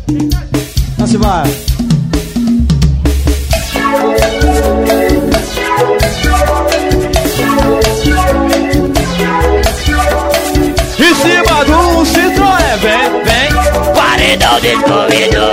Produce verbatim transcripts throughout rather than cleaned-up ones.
Assim vai. Em cima do Citroën, vem, vem. Paredão descobrido.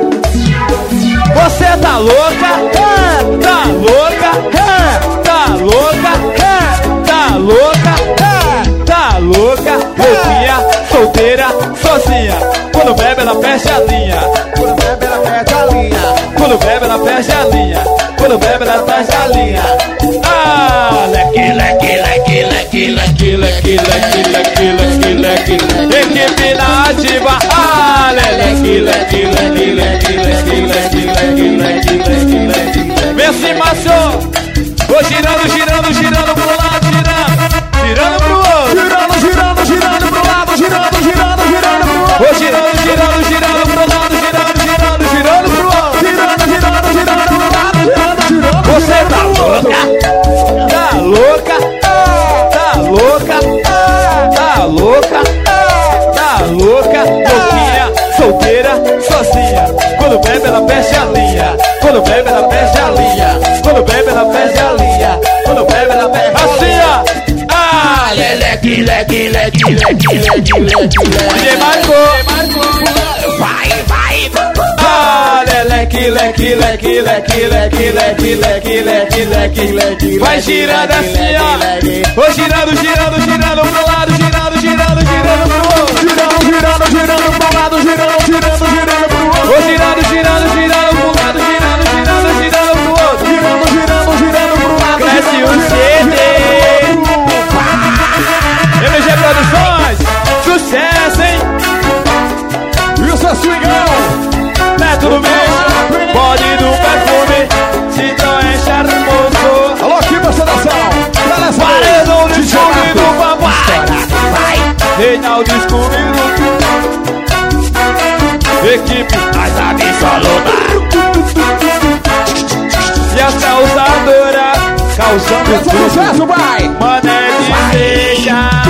Você tá louca? É, tá louca? É, tá louca? É, tá louca? É, tá louca? Louquinha, solteira, sozinha. Quando bebe ela fecha a linha. Quando bebe ela perde a linha. Quando bebe ela fecha a linha. Quando bebe ela fecha a linha. Ah, leque, leque, leque, leque, leque, leque, leque, leque, leque, leque. Equipe na ativa. Ah, leque, leque, leque, leque, leque, leque, leque, leque, leque, leque. Vem acima, senhor. Vou girando, girando, girando pro lado, girando. Girando pro outro. Girando, girando, girando pro lado, girando, girando, girando pro outro. Vou girando, girando, girando pro lado, girando, girando, girando pro outro. Girando, girando, girando pro lado, girando, girando. Você tá louca? Tá louca? Tá louca? Tá louca? Tá louca? Louquinha, solteira, sozinha. Quando bebe ela fecha a linha. Quando bebe ela fecha a linha. Quando bebe ela fecha a linha. Quando bebe ela fecha assim, ó. Ah, Leque, leque, leque, leque, leque, leque, DJ leque. marcou. Vai, vai. Ah, leque, leque, leque, leque, leque, leque, leque, leque, leque, leque. Vai girando assim, ó. Vou girando, girando, girando pro lado, girando, girando, girando pro outro. Girando, girando, girando pro lado, girando, girando, girando pro outro. Vou girando, girando, girando pro lado, girando, girando, girando pro outro. Girando, girando, girando pro lado. Cresce o C D. M G Produções, sucesso, hein? Isso é swingão. Método mesmo, bode do perfume, Citroën charmoso. Alô, aqui pra seleção. Paredão do Scooby do papai. Vai. Reinaldo Scooby do equipe Mais absoluta. e as calçadoras calçando Esse é sucesso, vai. Mané de deixa.